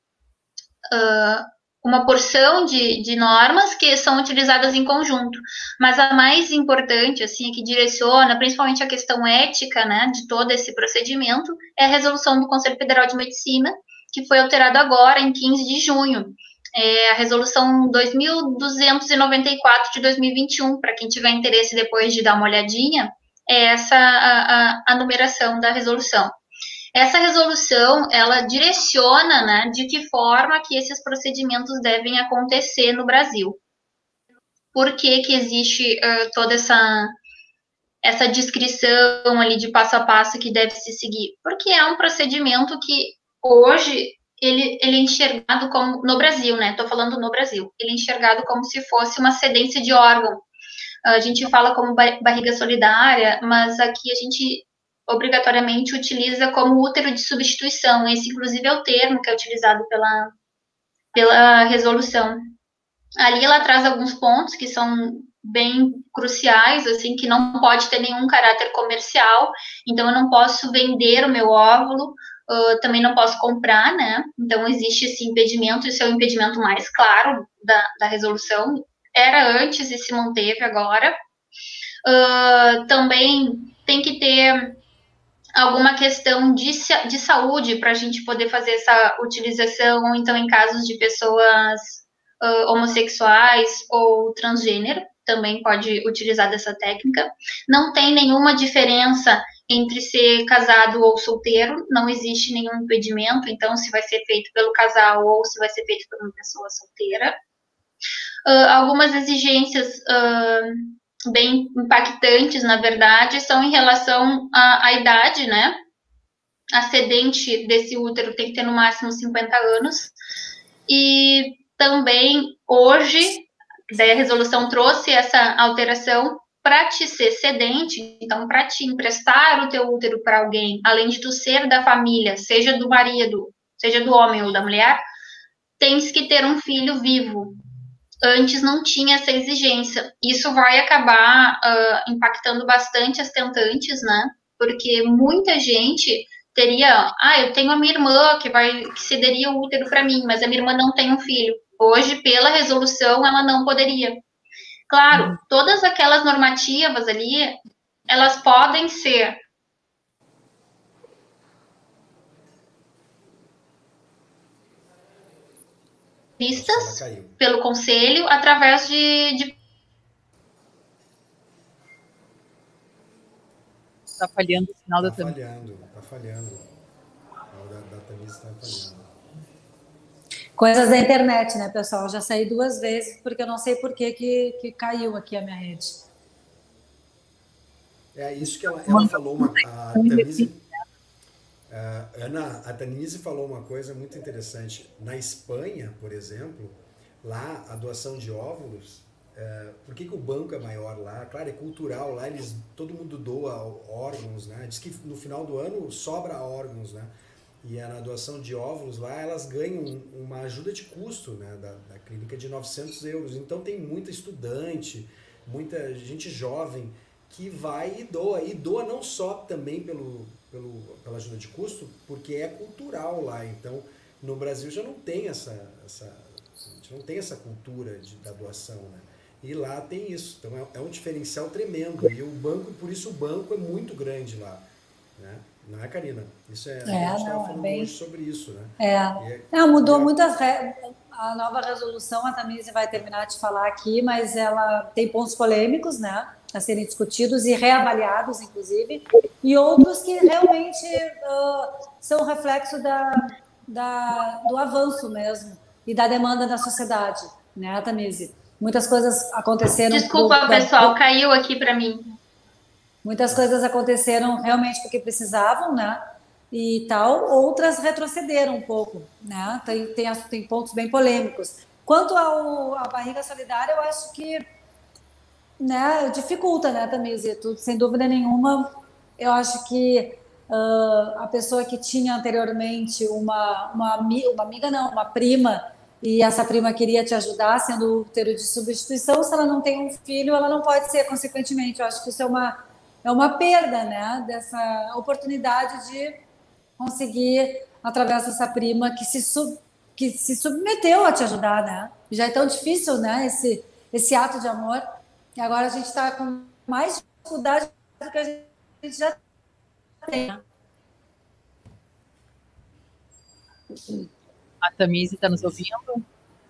uh, uma porção de, de normas que são utilizadas em conjunto. Mas a mais importante, assim, que direciona principalmente a questão ética, né, de todo esse procedimento, é a resolução do Conselho Federal de Medicina, que foi alterada agora, em quinze de junho. É a resolução dois mil duzentos e noventa e quatro de dois mil e vinte e um, para quem tiver interesse depois de dar uma olhadinha, é essa a, a, a numeração da resolução. Essa resolução, ela direciona, né, de que forma que esses procedimentos devem acontecer no Brasil. Por que que existe uh, toda essa, essa descrição ali de passo a passo que deve se seguir? Porque é um procedimento que hoje ele, ele é enxergado como, no Brasil, né, estou falando no Brasil, ele é enxergado como se fosse uma cedência de órgão. A gente fala como barriga solidária, mas aqui a gente obrigatoriamente utiliza como útero de substituição. Esse, inclusive, é o termo que é utilizado pela, pela resolução. Ali ela traz alguns pontos que são bem cruciais, assim, que não pode ter nenhum caráter comercial, então eu não posso vender o meu óvulo, uh, também não posso comprar, né? Então existe esse impedimento, esse é o impedimento mais claro da, da resolução. Era antes e se manteve agora. Uh, também tem que ter alguma questão de, de saúde para a gente poder fazer essa utilização, ou então em casos de pessoas uh, homossexuais ou transgênero, também pode utilizar dessa técnica. Não tem nenhuma diferença entre ser casado ou solteiro, não existe nenhum impedimento, então se vai ser feito pelo casal ou se vai ser feito por uma pessoa solteira. Uh, algumas exigências uh, bem impactantes, na verdade, são em relação à, à idade, né? A cedente desse útero tem que ter no máximo cinquenta anos. E também, hoje, daí a resolução trouxe essa alteração para te ser cedente, então, para te emprestar o teu útero para alguém, além de tu ser da família, seja do marido, seja do homem ou da mulher, tens que ter um filho vivo. Antes não tinha essa exigência. Isso vai acabar uh, impactando bastante as tentantes, né? Porque muita gente teria, ah, eu tenho a minha irmã que vai que cederia o útero para mim, mas a minha irmã não tem um filho. Hoje, pela resolução, ela não poderia. Claro, todas aquelas normativas ali, elas podem ser vistas pelo conselho através de, de... Está falhando o sinal tá da Tamires. Está falhando, está falhando. O da, da Tamires está falhando. Coisas da internet, né, pessoal? Já saí duas vezes, porque eu não sei por que, que, que caiu aqui a minha rede. É isso que ela, ela falou, uma, a Tamires... Uh, Ana, a Tanise falou uma coisa muito interessante. Na Espanha, por exemplo, lá a doação de óvulos, uh, por que, que o banco é maior lá? Claro, é cultural, lá eles, todo mundo doa órgãos, né? Diz que no final do ano sobra órgãos, né? E na doação de óvulos lá, elas ganham uma ajuda de custo, né, da, da clínica de novecentos euros. Então tem muita estudante, muita gente jovem que vai e doa. E doa não só também pelo... Pelo, pela ajuda de custo, porque é cultural lá. Então, no Brasil já não tem essa, essa, a gente não tem essa cultura de, da doação, né? E lá tem isso. Então, é, é um diferencial tremendo. E o banco, por isso o banco é muito grande lá, né? Não é, Karina? Isso é, é a gente estava falando é bem... hoje sobre isso, né? É. é não, mudou é... muitas regras. A nova resolução, a Tamires vai terminar de falar aqui, mas ela tem pontos polêmicos, né, a serem discutidos e reavaliados, inclusive, e outros que realmente uh, são reflexo da, da, do avanço mesmo e da demanda da sociedade, né, Tamires? Muitas coisas aconteceram... Desculpa, pro, pessoal, da... caiu aqui para mim. Muitas coisas aconteceram realmente porque precisavam, né? E tal, outras retrocederam um pouco, né? Tem, tem, tem pontos bem polêmicos. Quanto ao, à barriga solidária, eu acho que, né, dificulta, né, Tamires? Tudo, sem dúvida nenhuma, eu acho que uh, a pessoa que tinha anteriormente uma, uma, uma amiga, não, uma prima e essa prima queria te ajudar, sendo útero de substituição, se ela não tem um filho, ela não pode ser, consequentemente. Eu acho que isso é uma, é uma perda, né? Dessa oportunidade de conseguir, através dessa prima que se, sub, que se submeteu a te ajudar, né? Já é tão difícil, né? Esse, esse ato de amor. E agora a gente está com mais dificuldade do que a gente já tem. A Tamise está nos ouvindo?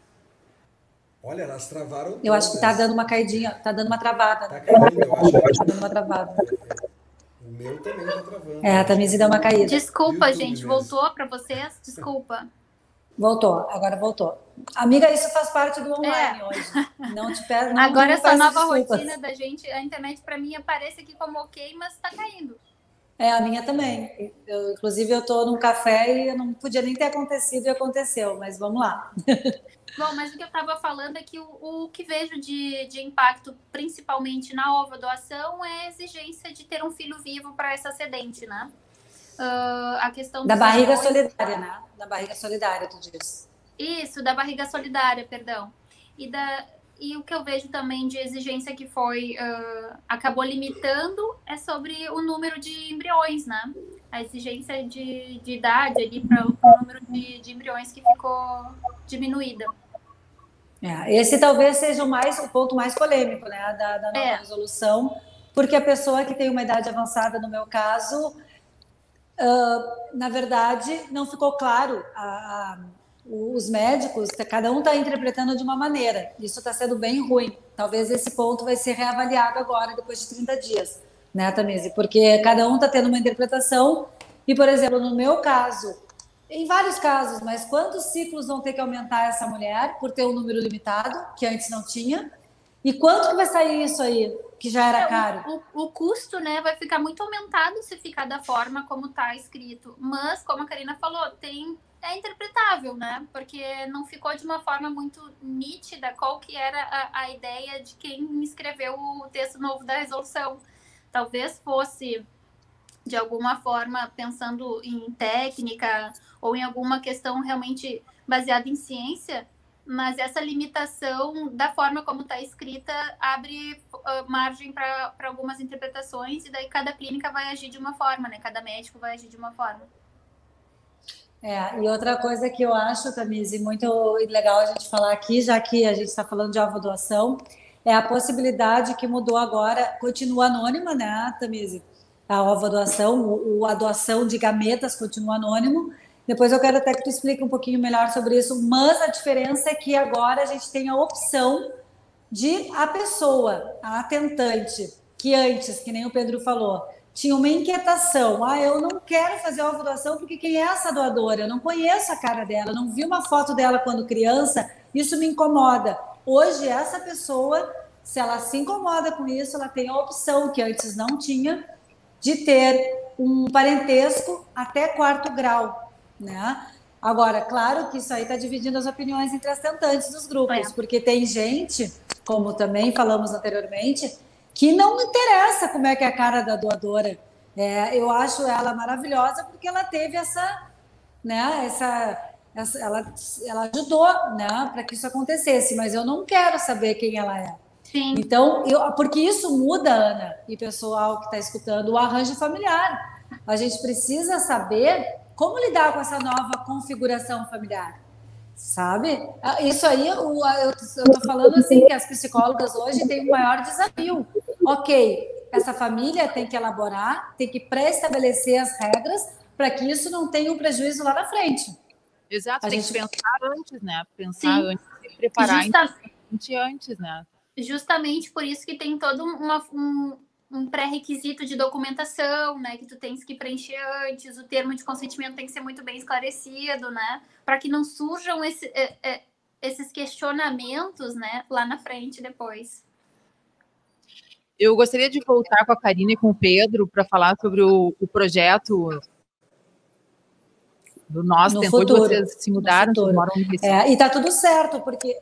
Olha, elas travaram. Eu acho que está dando uma caidinha, está dando uma travada. Está caindo, eu acho. Está dando uma travada. O meu também está travando. É, a Tamise deu uma caída. Desculpa, gente, voltou para vocês? Desculpa. Voltou, agora voltou. Amiga, isso faz parte do online é. hoje. Não te peço. Não, agora não essa nova desculpas. rotina da gente, a internet para mim aparece aqui como ok, mas está caindo. É, a minha também. Eu, inclusive, eu estou num café e não podia nem ter acontecido e aconteceu, mas vamos lá. Bom, mas o que eu estava falando é que o, o que vejo de, de impacto, principalmente na ovodoação, é a exigência de ter um filho vivo para essa sedente, né? Uh, a questão da barriga embriões... solidária, né? Da barriga solidária, tu diz. Isso, da barriga solidária, perdão. E, da, e o que eu vejo também de exigência que foi, uh, acabou limitando é sobre o número de embriões, né? A exigência de, de idade ali para o número de, de embriões que ficou diminuída. É, esse talvez seja o, mais, o ponto mais polêmico, né? Da, da nova é. resolução, porque a pessoa que tem uma idade avançada, no meu caso... Uh, na verdade, não ficou claro. A, a, os médicos, cada um está interpretando de uma maneira. Isso está sendo bem ruim. Talvez esse ponto vai ser reavaliado agora, depois de trinta dias, né, Tamise? Porque cada um está tendo uma interpretação. E, por exemplo, no meu caso, em vários casos, mas quantos ciclos vão ter que aumentar essa mulher por ter um número limitado, que antes não tinha? E quanto que vai sair isso aí? Que já era é, caro. O, o, o custo, né, vai ficar muito aumentado se ficar da forma como está escrito. Mas, como a Karina falou, tem, é interpretável, né? Porque não ficou de uma forma muito nítida qual que era a, a ideia de quem escreveu o texto novo da resolução. Talvez fosse, de alguma forma, pensando em técnica ou em alguma questão realmente baseada em ciência, mas essa limitação da forma como está escrita abre uh, margem para algumas interpretações e daí cada clínica vai agir de uma forma, né? Cada médico vai agir de uma forma. É, e outra coisa que eu acho, Tamise, muito legal a gente falar aqui, já que a gente está falando de ovodoação, é a possibilidade que mudou agora, continua anônima, né, Tamise? A ovodoação, o, a doação de gametas continua anônimo. Depois eu quero até que tu explique um pouquinho melhor sobre isso, mas a diferença é que agora a gente tem a opção de a pessoa, a atentante, que antes, que nem o Pedro falou, tinha uma inquietação. Ah, eu não quero fazer a ovodoação porque quem é essa doadora? Eu não conheço a cara dela, não vi uma foto dela quando criança, isso me incomoda. Hoje, essa pessoa, se ela se incomoda com isso, ela tem a opção, que antes não tinha, de ter um parentesco até quarto grau. Né? Agora, claro que isso aí está dividindo as opiniões entre as tentantes dos grupos, é. porque tem gente, como também falamos anteriormente, que não interessa como é que é a cara da doadora. É, eu acho ela maravilhosa porque ela teve essa, né, essa, essa ela, ela ajudou, né, para que isso acontecesse, mas eu não quero saber quem ela é. Sim. Então, eu, porque isso muda, Ana, e pessoal que está escutando, o arranjo familiar. A gente precisa saber como lidar com essa nova configuração familiar, sabe? Isso aí, eu estou falando assim, que as psicólogas hoje têm um maior desafio. Ok, essa família tem que elaborar, tem que pré-estabelecer as regras para que isso não tenha um prejuízo lá na frente. Exato, a tem gente... que pensar antes, né? Pensar Sim. antes, se preparar Justa... antes, né? Justamente por isso que tem todo uma, um... um pré-requisito de documentação, né, que tu tens que preencher antes, o termo de consentimento tem que ser muito bem esclarecido, né, para que não surjam esse, é, é, esses questionamentos, né, lá na frente depois. Eu gostaria de voltar com a Karina e com o Pedro para falar sobre o, o projeto do nosso no tempo, futuro, vocês se mudaram, vocês moram no Recife. É, e tá tudo certo, porque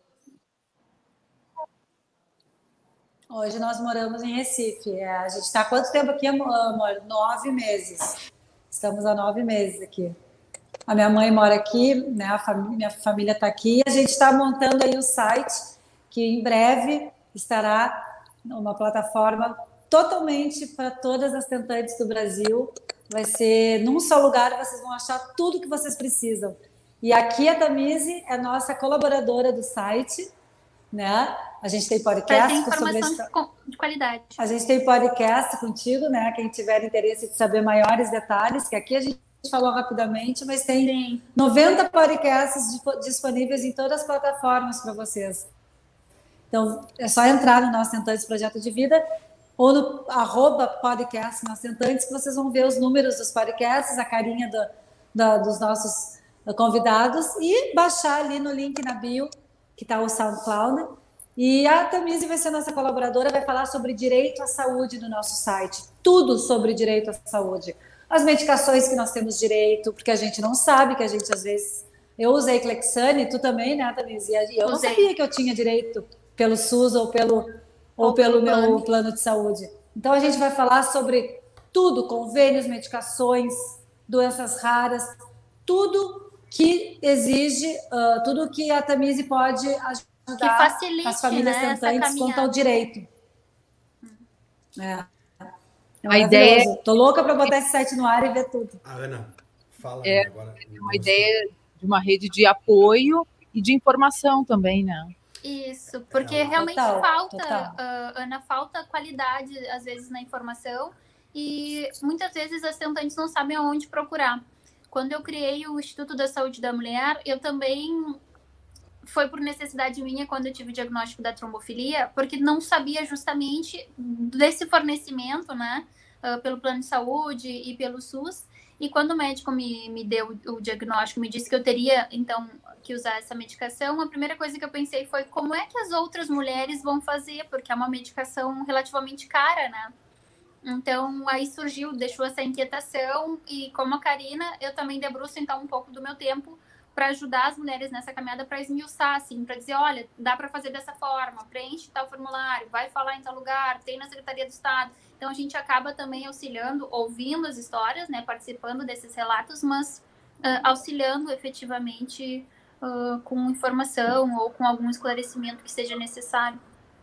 hoje nós moramos em Recife. É, a gente está há quanto tempo aqui, amor? Nove meses. Estamos há nove meses aqui. A minha mãe mora aqui, né? A família, minha família está aqui. A gente está montando aí o site, que em breve estará numa plataforma totalmente para todas as tentantes do Brasil. Vai ser num só lugar, vocês vão achar tudo que vocês precisam. E aqui a Tamise é nossa colaboradora do site, né? A gente tem podcast sobre esse... de qualidade. A gente tem podcast contigo, né? Quem tiver interesse de saber maiores detalhes, que aqui a gente falou rapidamente, mas tem Sim. noventa podcasts disponíveis em todas as plataformas para vocês. Então, é só entrar no Nós Tentantes Projeto de Vida ou no arroba podcast Nós Tentantes, que vocês vão ver os números dos podcasts, a carinha do, do, dos nossos convidados e baixar ali no link na bio, que está o SoundCloud. E a Tamise vai ser nossa colaboradora, vai falar sobre direito à saúde no nosso site. Tudo sobre direito à saúde. As medicações que nós temos direito, porque a gente não sabe, que a gente às vezes... Eu usei Clexane, tu também, né, Tamise? E eu não usei. sabia que eu tinha direito pelo SUS ou pelo, ou, ou pelo meu plano. plano de saúde. Então, a gente vai falar sobre tudo, convênios, medicações, doenças raras, tudo que exige, uh, tudo que a Tamise pode ajudar que facilite, as famílias né, tentantes quanto ao direito. É. É a ideia... Tô louca para botar esse site no ar e ver tudo. A Ana, fala é, agora. É uma ideia de uma rede de apoio e de informação também, né? Isso, porque é, realmente total, falta, total. Uh, Ana, falta qualidade, às vezes, na informação e muitas vezes as tentantes não sabem aonde procurar. Quando eu criei o Instituto da Saúde da Mulher, eu também... Foi por necessidade minha quando eu tive o diagnóstico da trombofilia, porque não sabia justamente desse fornecimento, né, uh, pelo plano de saúde e pelo SUS. E quando o médico me, me deu o diagnóstico, me disse que eu teria, então, que usar essa medicação, a primeira coisa que eu pensei foi como é que as outras mulheres vão fazer, porque é uma medicação relativamente cara, né? Então, aí surgiu, deixou essa inquietação e como a Karina, eu também debruço, então, um pouco do meu tempo para ajudar as mulheres nessa caminhada, para esmiuçar, assim, para dizer, olha, dá para fazer dessa forma, preenche tal formulário, vai falar em tal lugar, tem na Secretaria do Estado. Então, a gente acaba também auxiliando, ouvindo as histórias, né, participando desses relatos, mas uh, auxiliando efetivamente uh, com informação ou com algum esclarecimento que seja necessário.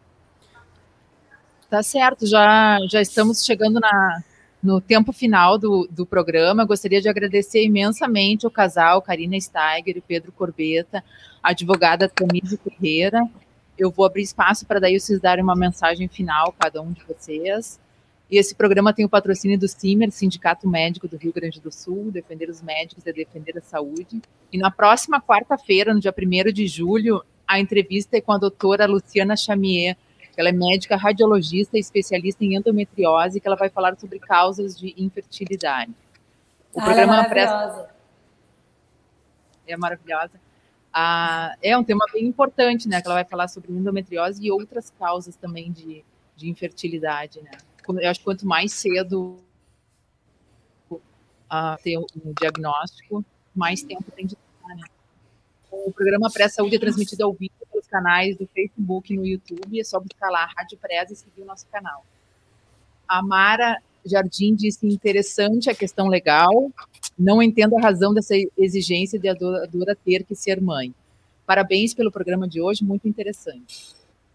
Tá certo, já, já estamos chegando na... No tempo final do, do programa, gostaria de agradecer imensamente ao casal Karina Steiger e Pedro Corbetta, a advogada Tamise Ferreira. Eu vou abrir espaço para daí vocês darem uma mensagem final, cada um de vocês. E esse programa tem o patrocínio do CIMER, Sindicato Médico do Rio Grande do Sul, Defender os Médicos e Defender a Saúde. E na próxima quarta-feira, no dia primeiro de julho, a entrevista é com a doutora Luciana Chamier. Ela é médica radiologista e especialista em endometriose, que ela vai falar sobre causas de infertilidade. O ah, programa é maravilhosa. É maravilhosa. Ah, é um tema bem importante, né? Que ela vai falar sobre endometriose e outras causas também de, de infertilidade, né? Eu acho que quanto mais cedo ah, ter um diagnóstico, mais tempo tem de estar, né? O programa Pré-Saúde é transmitido ao vivo pelos canais do Facebook e no YouTube. É só buscar lá a Rádio Presa e seguir o nosso canal. A Mara Jardim disse interessante a questão legal. Não entendo a razão dessa exigência de a doadora ter que ser mãe. Parabéns pelo programa de hoje, muito interessante.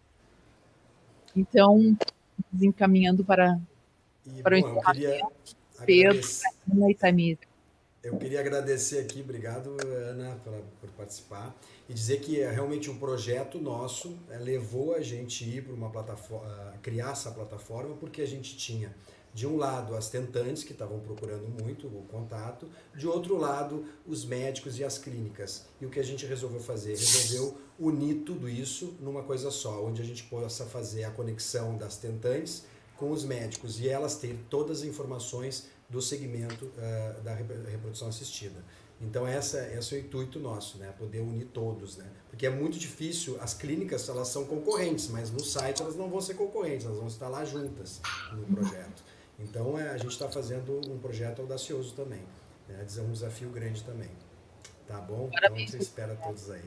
Então, encaminhando para, e, para bom, o encerramento, Pedro, Ana e Tamise. Eu queria agradecer aqui, obrigado, Ana, por, por participar, e dizer que é realmente um projeto nosso é, levou a gente ir para uma plataforma, criar essa plataforma, porque a gente tinha, de um lado, as tentantes, que estavam procurando muito o contato, de outro lado, os médicos e as clínicas. E o que a gente resolveu fazer? Resolveu unir tudo isso numa coisa só, onde a gente possa fazer a conexão das tentantes com os médicos e elas terem todas as informações do segmento uh, da reprodução assistida. Então essa, esse é o intuito nosso, né? Poder unir todos, né? Porque é muito difícil, as clínicas elas são concorrentes, mas no site elas não vão ser concorrentes, elas vão estar lá juntas no projeto. Então é, a gente está fazendo um projeto audacioso também, né? É um desafio grande também. Tá bom? Então a gente espera todos aí.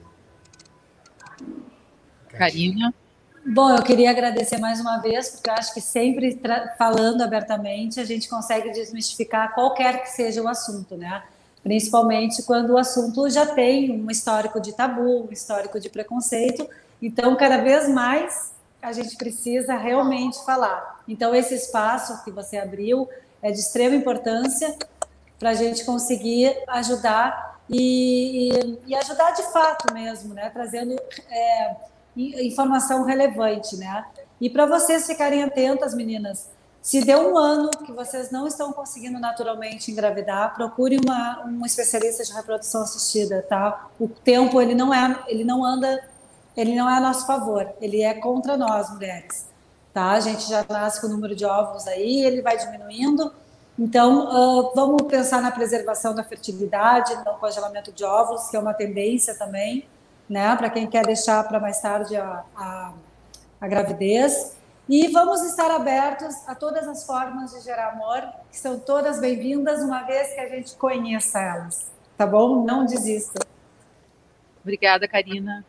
Karina? Bom, eu queria agradecer mais uma vez, porque eu acho que sempre falando abertamente a gente consegue desmistificar qualquer que seja o assunto, né? principalmente quando o assunto já tem um histórico de tabu, um histórico de preconceito. Então, cada vez mais a gente precisa realmente falar. Então, esse espaço que você abriu é de extrema importância para a gente conseguir ajudar e, e, e ajudar de fato mesmo, né? Trazendo é, informação relevante, né? E para vocês ficarem atentas, meninas, se deu um ano que vocês não estão conseguindo naturalmente engravidar, procure uma, um especialista de reprodução assistida, tá? O tempo, ele não é, ele não anda, ele não é a nosso favor, ele é contra nós, mulheres, tá? A gente já nasce com o número de óvulos aí, ele vai diminuindo, então uh, vamos pensar na preservação da fertilidade, no congelamento de óvulos, que é uma tendência também, né? Para quem quer deixar para mais tarde a, a, a gravidez. E vamos estar abertos a todas as formas de gerar amor, que são todas bem-vindas, uma vez que a gente conheça elas. Tá bom? Não desista. Obrigada, Karina.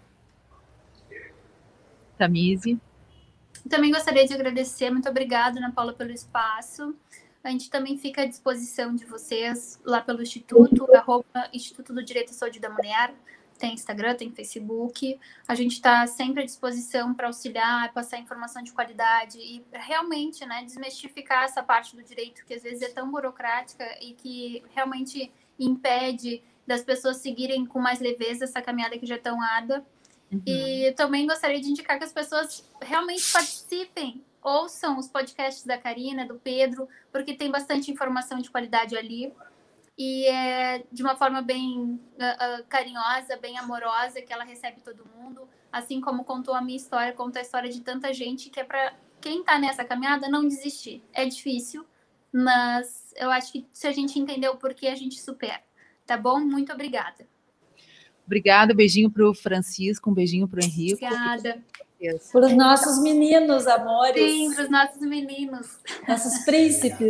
Tamise. Também gostaria de agradecer, muito obrigada, Ana Paula, pelo espaço. A gente também fica à disposição de vocês lá pelo Instituto, arroba Instituto do Direito à Saúde da Mulher. Tem Instagram, tem Facebook. A gente está sempre à disposição para auxiliar, passar informação de qualidade e realmente, né, desmistificar essa parte do direito que às vezes é tão burocrática e que realmente impede das pessoas seguirem com mais leveza essa caminhada que já é tão árdua. Uhum. E também gostaria de indicar que as pessoas realmente participem, ouçam os podcasts da Karina, do Pedro, porque tem bastante informação de qualidade ali. E é de uma forma bem uh, uh, carinhosa, bem amorosa, que ela recebe todo mundo. Assim como contou a minha história, conta a história de tanta gente, que é para quem está nessa caminhada não desistir. É difícil, mas eu acho que se a gente entender o porquê, a gente supera. Tá bom? Muito obrigada. Obrigada, beijinho para o Francisco, um beijinho para o Henrique. Obrigada. Para os nossos meninos, amores. Sim, para os nossos meninos. Nossos príncipes.